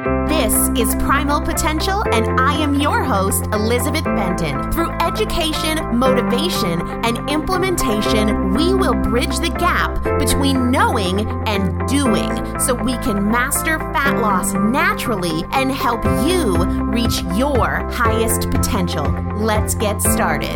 This is Primal Potential, and I am your host, Elizabeth Benton. Through education, motivation, and implementation, we will bridge the gap between knowing and doing so we can master fat loss naturally and help you reach your highest potential. Let's get started.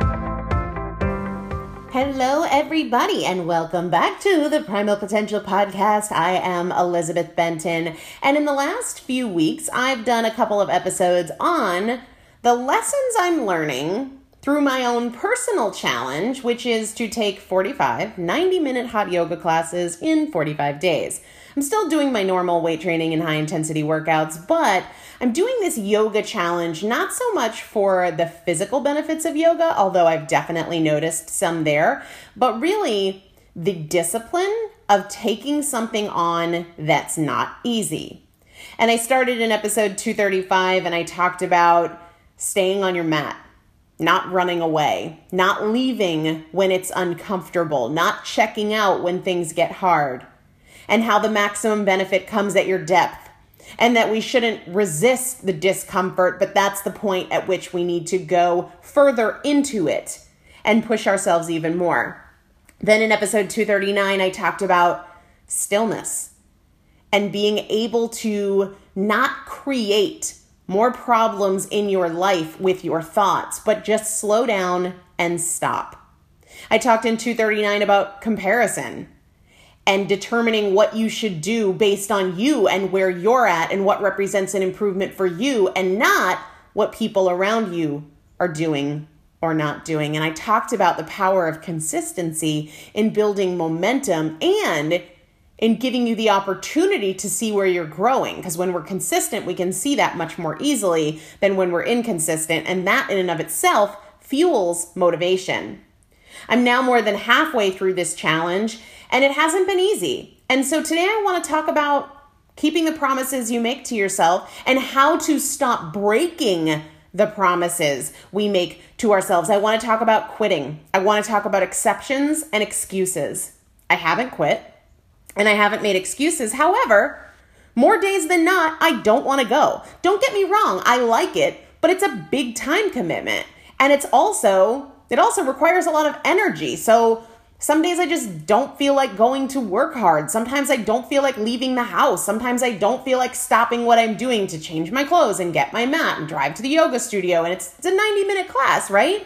Hello, everybody, and welcome back to the Primal Potential Podcast. I am Elizabeth Benton, and in the last few weeks, I've done a couple of episodes on the lessons I'm learning through my own personal challenge, which is to take 45 90-minute hot yoga classes in 45 days. I'm still doing my normal weight training and high-intensity workouts, but I'm doing this yoga challenge not so much for the physical benefits of yoga, although I've definitely noticed some there, but really the discipline of taking something on that's not easy. And I started in episode 235 and I talked about staying on your mat, not running away, not leaving when it's uncomfortable, not checking out when things get hard, and how the maximum benefit comes at your depth, and that we shouldn't resist the discomfort, but that's the point at which we need to go further into it and push ourselves even more. Then in episode 239, I talked about stillness and being able to not create more problems in your life with your thoughts, but just slow down and stop. I talked in 239 about comparison and determining what you should do based on you and where you're at and what represents an improvement for you and not what people around you are doing or not doing. And I talked about the power of consistency in building momentum and in giving you the opportunity to see where you're growing. Because when we're consistent, we can see that much more easily than when we're inconsistent. And that in and of itself fuels motivation. I'm now more than halfway through this challenge, and it hasn't been easy. And so today I want to talk about keeping the promises you make to yourself and how to stop breaking the promises we make to ourselves. I want to talk about quitting. I want to talk about exceptions and excuses. I haven't quit and I haven't made excuses. However, more days than not, I don't want to go. Don't get me wrong. I like it, but it's a big time commitment. And it also requires a lot of energy. So some days I just don't feel like going to work hard. Sometimes I don't feel like leaving the house. Sometimes I don't feel like stopping what I'm doing to change my clothes and get my mat and drive to the yoga studio. And it's a 90-minute class, right?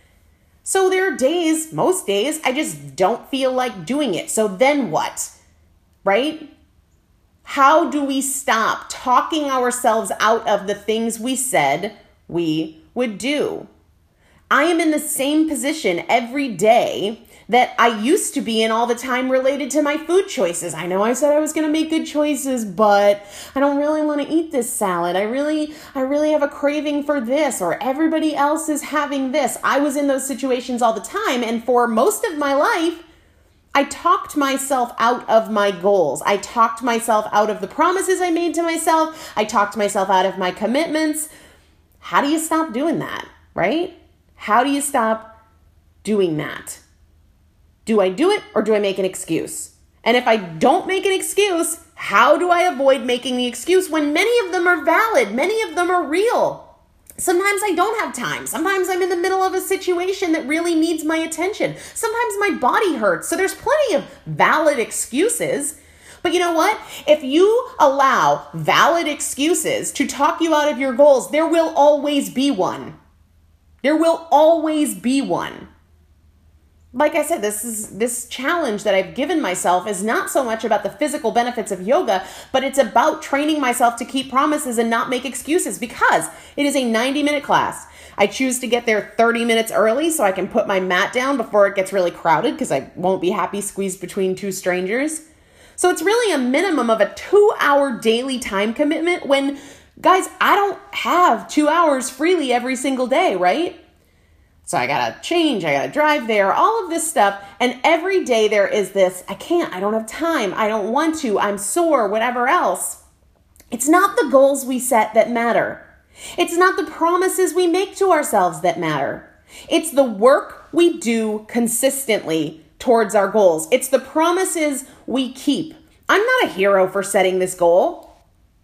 So there are days, most days, I just don't feel like doing it. So then what, right? How do we stop talking ourselves out of the things we said we would do? I am in the same position every day that I used to be in all the time related to my food choices. I know I said I was going to make good choices, but I don't really want to eat this salad. I really have a craving for this, or everybody else is having this. I was in those situations all the time, and for most of my life, I talked myself out of my goals. I talked myself out of the promises I made to myself. I talked myself out of my commitments. How do you stop doing that, right? How do you stop doing that? Do I do it or do I make an excuse? And if I don't make an excuse, how do I avoid making the excuse when many of them are valid? Many of them are real. Sometimes I don't have time. Sometimes I'm in the middle of a situation that really needs my attention. Sometimes my body hurts. So there's plenty of valid excuses. But you know what? If you allow valid excuses to talk you out of your goals, there will always be one. There will always be one. Like I said, this challenge that I've given myself is not so much about the physical benefits of yoga, but it's about training myself to keep promises and not make excuses, because it is a 90-minute class. I choose to get there 30 minutes early so I can put my mat down before it gets really crowded, because I won't be happy squeezed between two strangers. So it's really a minimum of a 2-hour daily time commitment when, guys, I don't have 2 hours freely every single day, right? So I gotta change, I gotta drive there, all of this stuff. And every day there is this, I can't, I don't have time, I don't want to, I'm sore, whatever else. It's not the goals we set that matter. It's not the promises we make to ourselves that matter. It's the work we do consistently towards our goals. It's the promises we keep. I'm not a hero for setting this goal.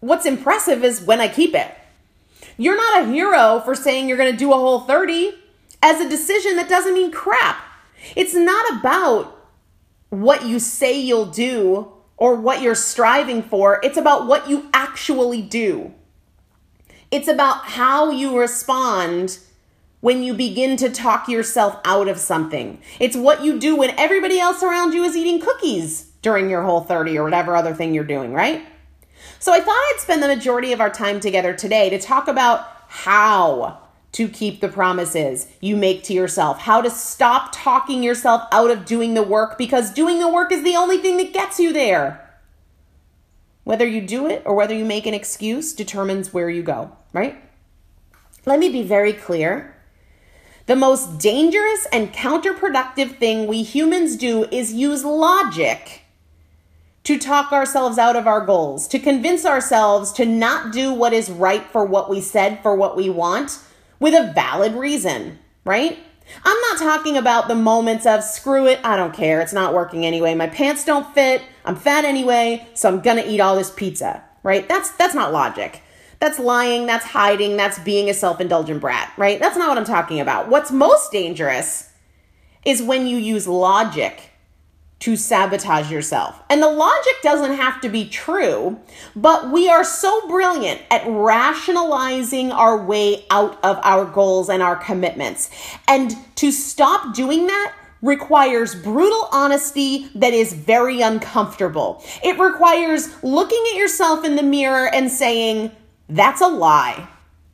what's impressive is when I keep it. You're not a hero for saying you're going to do a whole 30 as a decision that doesn't mean crap. It's not about what you say you'll do or what you're striving for. It's about what you actually do. It's about how you respond when you begin to talk yourself out of something. It's what you do when everybody else around you is eating cookies during your whole 30 or whatever other thing you're doing, right? So I thought I'd spend the majority of our time together today to talk about how to keep the promises you make to yourself, how to stop talking yourself out of doing the work, because doing the work is the only thing that gets you there. Whether you do it or whether you make an excuse determines where you go, right? Let me be very clear. The most dangerous and counterproductive thing we humans do is use logic to talk ourselves out of our goals, to convince ourselves to not do what is right for what we said, for what we want, with a valid reason, right? I'm not talking about the moments of, screw it, I don't care, it's not working anyway, my pants don't fit, I'm fat anyway, so I'm gonna eat all this pizza, right? That's not logic. That's lying, that's hiding, that's being a self-indulgent brat, right? That's not what I'm talking about. What's most dangerous is when you use logic to sabotage yourself. And the logic doesn't have to be true, but we are so brilliant at rationalizing our way out of our goals and our commitments. And to stop doing that requires brutal honesty that is very uncomfortable. It requires looking at yourself in the mirror and saying, that's a lie.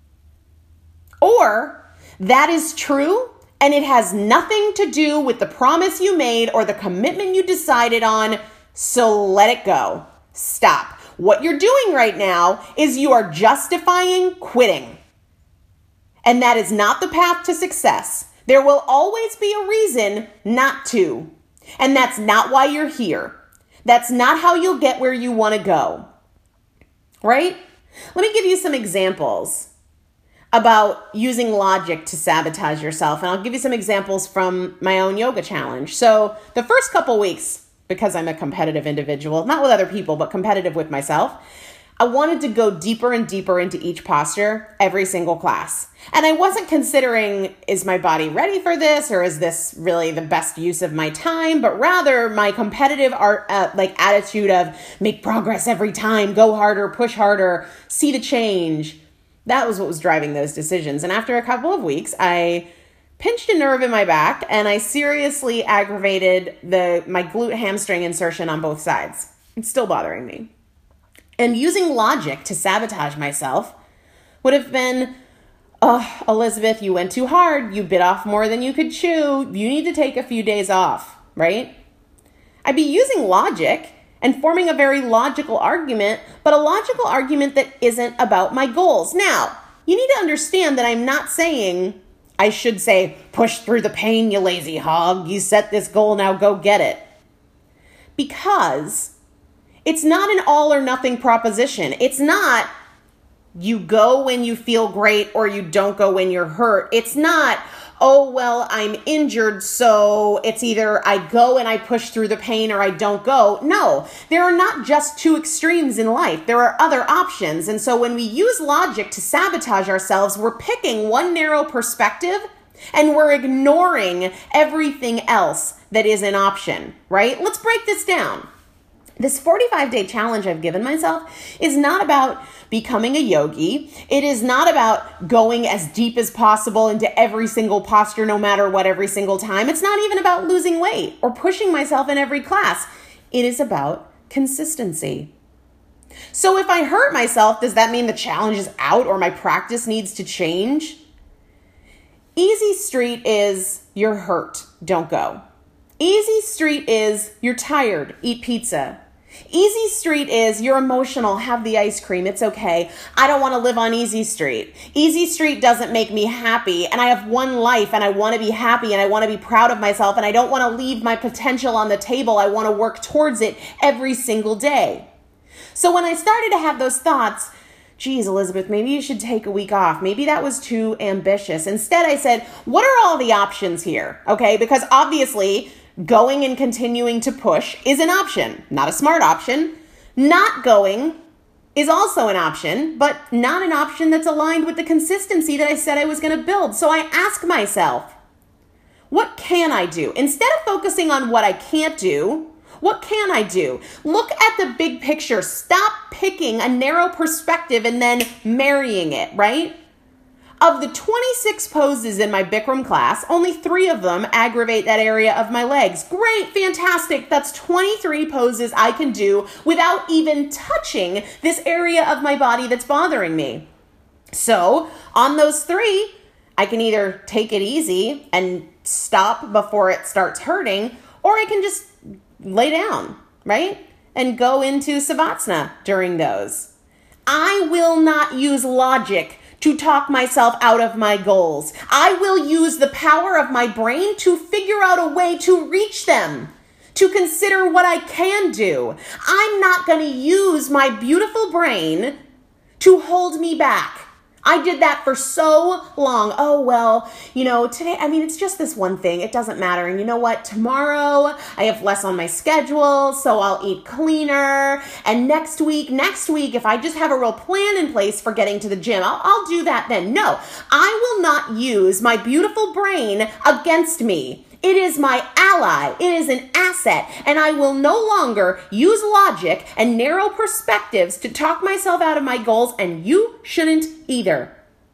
Or, that is true, and it has nothing to do with the promise you made or the commitment you decided on, so let it go. Stop. What you're doing right now is you are justifying quitting. And that is not the path to success. There will always be a reason not to. And that's not why you're here. That's not how you'll get where you want to go. Right? Let me give you some examples about using logic to sabotage yourself. And I'll give you some examples from my own yoga challenge. So the first couple weeks, because I'm a competitive individual, not with other people, but competitive with myself, I wanted to go deeper and deeper into each posture every single class. And I wasn't considering, is my body ready for this? Or is this really the best use of my time? But rather my competitive attitude of make progress every time, go harder, push harder, see the change. That was what was driving those decisions. And after a couple of weeks, I pinched a nerve in my back and I seriously aggravated my glute hamstring insertion on both sides. It's still bothering me. And using logic to sabotage myself would have been, oh, Elizabeth, you went too hard. You bit off more than you could chew. You need to take a few days off, right? I'd be using logic and forming a very logical argument, but a logical argument that isn't about my goals. Now, you need to understand that I'm not saying I should say, push through the pain, you lazy hog. You set this goal, now go get it. Because it's not an all or nothing proposition. It's not you go when you feel great or you don't go when you're hurt. It's not, oh, well, I'm injured, so it's either I go and I push through the pain or I don't go. No, there are not just two extremes in life. There are other options. And so when we use logic to sabotage ourselves, we're picking one narrow perspective and we're ignoring everything else that is an option, right? Let's break this down. This 45-day challenge I've given myself is not about becoming a yogi. It is not about going as deep as possible into every single posture, no matter what, every single time. It's not even about losing weight or pushing myself in every class. It is about consistency. So if I hurt myself, does that mean the challenge is out or my practice needs to change? Easy street is you're hurt, don't go. Easy street is you're tired, eat pizza. Easy street is you're emotional, have the ice cream, it's okay. I don't want to live on easy street. Easy street doesn't make me happy, and I have one life and I want to be happy and I want to be proud of myself and I don't want to leave my potential on the table. I want to work towards it every single day. So when I started to have those thoughts, geez, Elizabeth, maybe you should take a week off. Maybe that was too ambitious. Instead, I said, what are all the options here? Okay, because obviously going and continuing to push is an option, not a smart option. Not going is also an option, but not an option that's aligned with the consistency that I said I was going to build. So I ask myself, what can I do? Instead of focusing on what I can't do, what can I do? Look at the big picture. Stop picking a narrow perspective and then marrying it, right? Of the 26 poses in my Bikram class, only 3 of them aggravate that area of my legs. Great, fantastic. That's 23 poses I can do without even touching this area of my body that's bothering me. So on those 3, I can either take it easy and stop before it starts hurting, or I can just lay down, right? And go into Savasana during those. I will not use logic to talk myself out of my goals. I will use the power of my brain to figure out a way to reach them, to consider what I can do. I'm not going to use my beautiful brain to hold me back. I did that for so long. Oh, well, today, it's just this one thing. It doesn't matter. And you know what? Tomorrow I have less on my schedule, so I'll eat cleaner. And next week, if I just have a real plan in place for getting to the gym, I'll do that then. No, I will not use my beautiful brain against me. It is my ally. It is an asset. And I will no longer use logic and narrow perspectives to talk myself out of my goals, and you shouldn't either.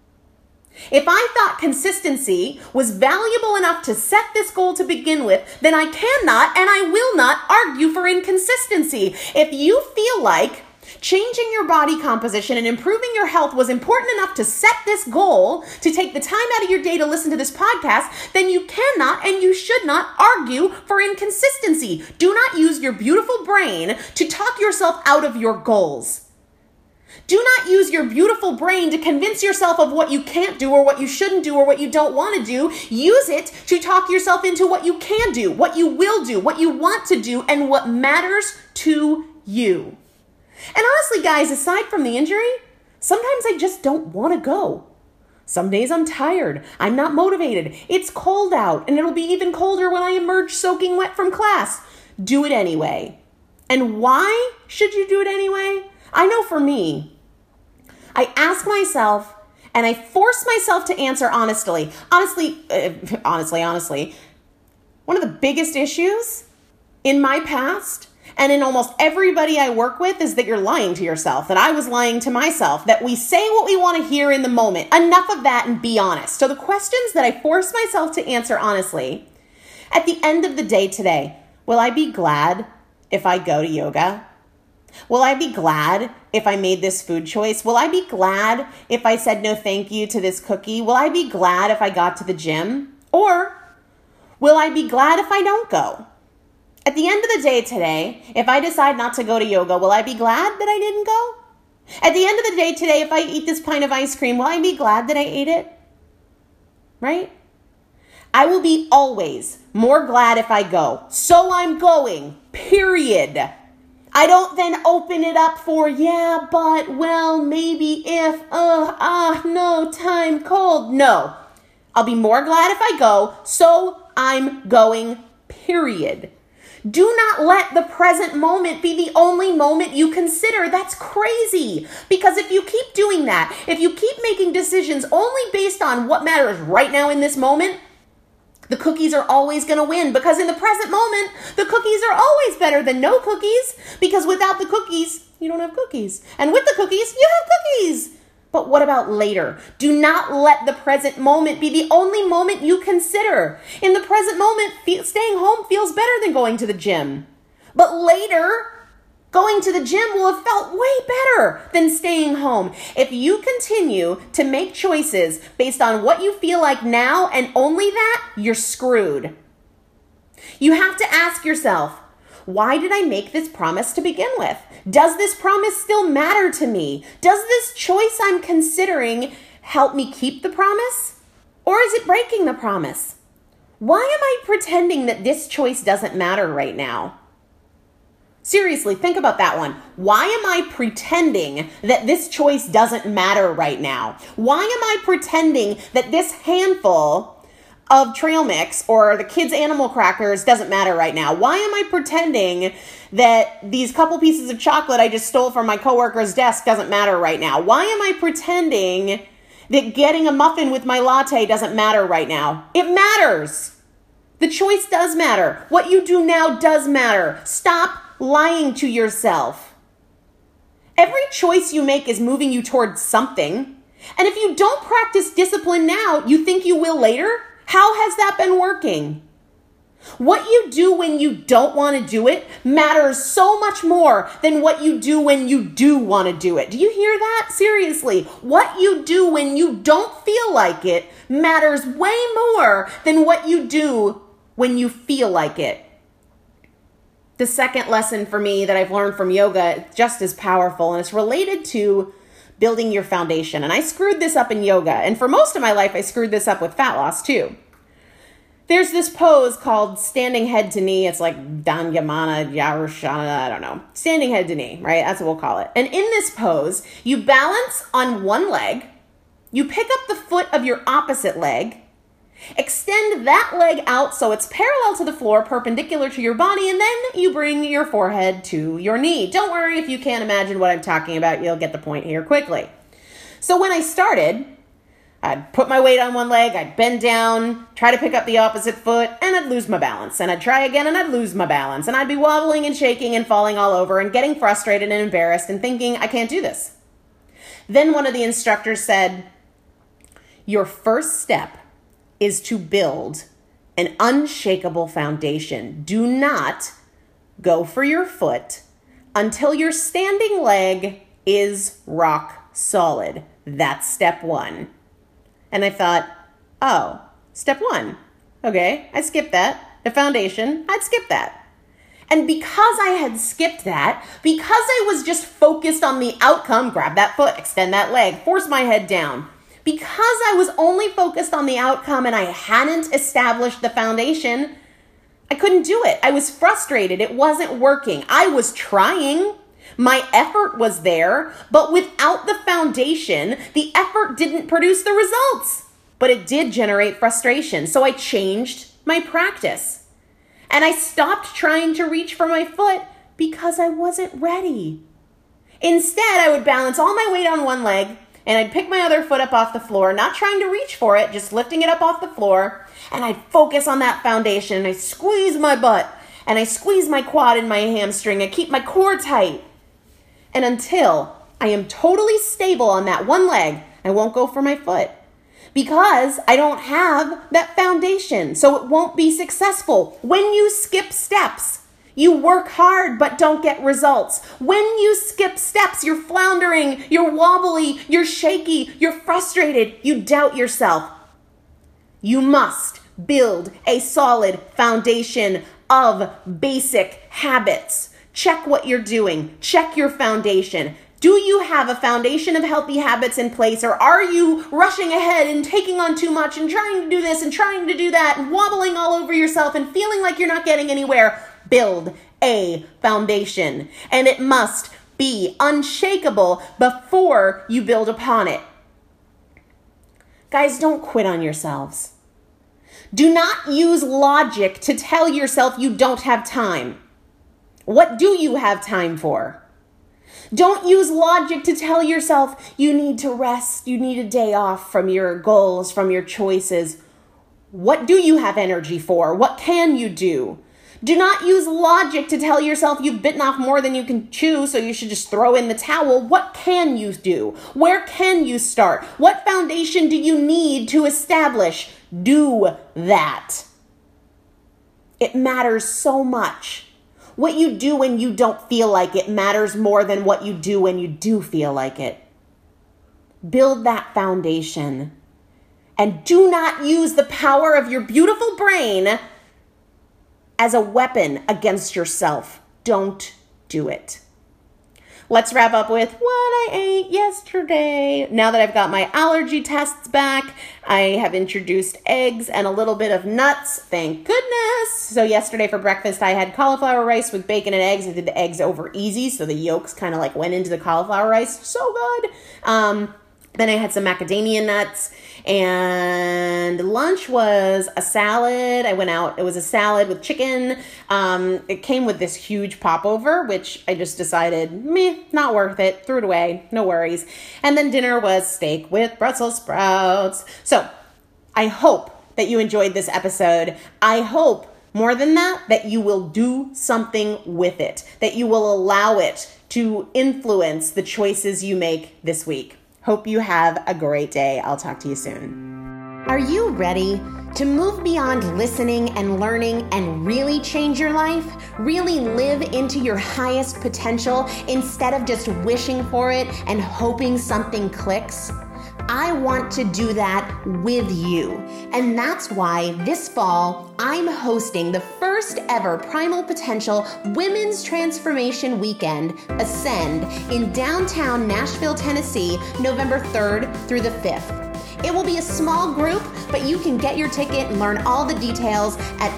If I thought consistency was valuable enough to set this goal to begin with, then I cannot and I will not argue for inconsistency. If you feel like changing your body composition and improving your health was important enough to set this goal, to take the time out of your day to listen to this podcast, then you cannot and you should not argue for inconsistency. Do not use your beautiful brain to talk yourself out of your goals. Do not use your beautiful brain to convince yourself of what you can't do or what you shouldn't do or what you don't want to do. Use it to talk yourself into what you can do, what you will do, what you want to do, and what matters to you. And honestly, guys, aside from the injury, sometimes I just don't want to go. Some days I'm tired. I'm not motivated. It's cold out, and it'll be even colder when I emerge soaking wet from class. Do it anyway. And why should you do it anyway? I know for me, I ask myself, and I force myself to answer honestly. Honestly, one of the biggest issues in my past and in almost everybody I work with is that you're lying to yourself, that I was lying to myself, that we say what we want to hear in the moment. Enough of that and be honest. So the questions that I force myself to answer honestly, at the end of the day today, will I be glad if I go to yoga? Will I be glad if I made this food choice? Will I be glad if I said no thank you to this cookie? Will I be glad if I got to the gym? Or will I be glad if I don't go? At the end of the day today, if I decide not to go to yoga, will I be glad that I didn't go? At the end of the day today, if I eat this pint of ice cream, will I be glad that I ate it? Right? I will be always more glad if I go. So I'm going, period. I don't then open it up for, yeah, but, well, maybe if, no, time, cold. No. I'll be more glad if I go, so I'm going, period. Do not let the present moment be the only moment you consider. That's crazy. Because if you keep doing that, if you keep making decisions only based on what matters right now in this moment, the cookies are always going to win. Because in the present moment, the cookies are always better than no cookies. Because without the cookies, you don't have cookies. And with the cookies, you have cookies. But what about later? Do not let the present moment be the only moment you consider. In the present moment, staying home feels better than going to the gym. But later, going to the gym will have felt way better than staying home. If you continue to make choices based on what you feel like now and only that, you're screwed. You have to ask yourself, why did I make this promise to begin with? Does this promise still matter to me? Does this choice I'm considering help me keep the promise? Or is it breaking the promise? Why am I pretending that this choice doesn't matter right now? Seriously, think about that one. Why am I pretending that this choice doesn't matter right now? Why am I pretending that this handful of trail mix or the kids' animal crackers doesn't matter right now? Why am I pretending that these couple pieces of chocolate I just stole from my coworker's desk doesn't matter right now? Why am I pretending that getting a muffin with my latte doesn't matter right now? It matters. The choice does matter. What you do now does matter. Stop lying to yourself. Every choice you make is moving you towards something. And if you don't practice discipline now, you think you will later? How has that been working? What you do when you don't want to do it matters so much more than what you do when you do want to do it. Do you hear that? Seriously, what you do when you don't feel like it matters way more than what you do when you feel like it. The second lesson for me that I've learned from yoga is just as powerful, and it's related to building your foundation. And I screwed this up in yoga. And for most of my life, I screwed this up with fat loss too. There's this pose called standing head to knee. It's like Danyamana, Yarushana, I don't know. Standing head to knee, right? That's what we'll call it. And in this pose, you balance on one leg, you pick up the foot of your opposite leg, extend that leg out so it's parallel to the floor, perpendicular to your body, and then you bring your forehead to your knee. Don't worry if you can't imagine what I'm talking about. You'll get the point here quickly. So when I started, I'd put my weight on one leg, I'd bend down, try to pick up the opposite foot, and I'd lose my balance. And I'd try again and I'd lose my balance. And I'd be wobbling and shaking and falling all over and getting frustrated and embarrassed and thinking, I can't do this. Then one of the instructors said, your first step is to build an unshakable foundation. Do not go for your foot until your standing leg is rock solid. That's step one. And I thought, oh, step one. Okay, I skipped that. The foundation, I'd skip that. And because I had skipped that, because I was just focused on the outcome, grab that foot, extend that leg, force my head down, because I was only focused on the outcome and I hadn't established the foundation, I couldn't do it. I was frustrated. It wasn't working. I was trying. My effort was there, but without the foundation, the effort didn't produce the results. But it did generate frustration. So I changed my practice. And I stopped trying to reach for my foot because I wasn't ready. Instead, I would balance all my weight on one leg, and I'd pick my other foot up off the floor, not trying to reach for it, just lifting it up off the floor. And I'd focus on that foundation. And I squeeze my butt. And I squeeze my quad and my hamstring. I keep my core tight. And until I am totally stable on that one leg, I won't go for my foot. Because I don't have that foundation. So it won't be successful. When you skip steps, you work hard but don't get results. When you skip steps, you're floundering, you're wobbly, you're shaky, you're frustrated, you doubt yourself. You must build a solid foundation of basic habits. Check what you're doing. Check your foundation. Do you have a foundation of healthy habits in place, or are you rushing ahead and taking on too much and trying to do this and trying to do that and wobbling all over yourself and feeling like you're not getting anywhere? Build a foundation, and it must be unshakable before you build upon it. Guys, don't quit on yourselves. Do not use logic to tell yourself you don't have time. What do you have time for? Don't use logic to tell yourself you need to rest, you need a day off from your goals, from your choices. What do you have energy for? What can you do? Do not use logic to tell yourself you've bitten off more than you can chew, so you should just throw in the towel. What can you do? Where can you start? What foundation do you need to establish? Do that. It matters so much. What you do when you don't feel like it matters more than what you do when you do feel like it. Build that foundation. And do not use the power of your beautiful brain as a weapon against yourself. Don't do it. Let's wrap up with what I ate yesterday. Now that I've got my allergy tests back, I have introduced eggs and a little bit of nuts. Thank goodness. So yesterday for breakfast, I had cauliflower rice with bacon and eggs. I did the eggs over easy, so the yolks kind of like went into the cauliflower rice. So good. Then I had some macadamia nuts, and lunch was a salad. I went out. It was a salad with chicken. It came with this huge popover, which I just decided, not worth it. Threw it away. No worries. And then dinner was steak with Brussels sprouts. So I hope that you enjoyed this episode. I hope more than that you will do something with it, that you will allow it to influence the choices you make this week. Hope you have a great day. I'll talk to you soon. Are you ready to move beyond listening and learning and really change your life? Really live into your highest potential instead of just wishing for it and hoping something clicks? I want to do that with you. And that's why this fall, I'm hosting the first ever Primal Potential Women's Transformation Weekend, Ascend, in downtown Nashville, Tennessee, November 3rd through the 5th. It will be a small group, but you can get your ticket and learn all the details at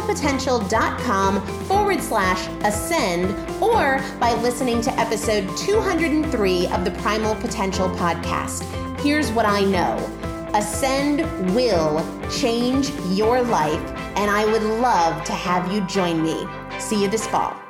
primalpotential.com/ascend or by listening to episode 203 of the Primal Potential podcast. Here's what I know. Ascend will change your life, and I would love to have you join me. See you this fall.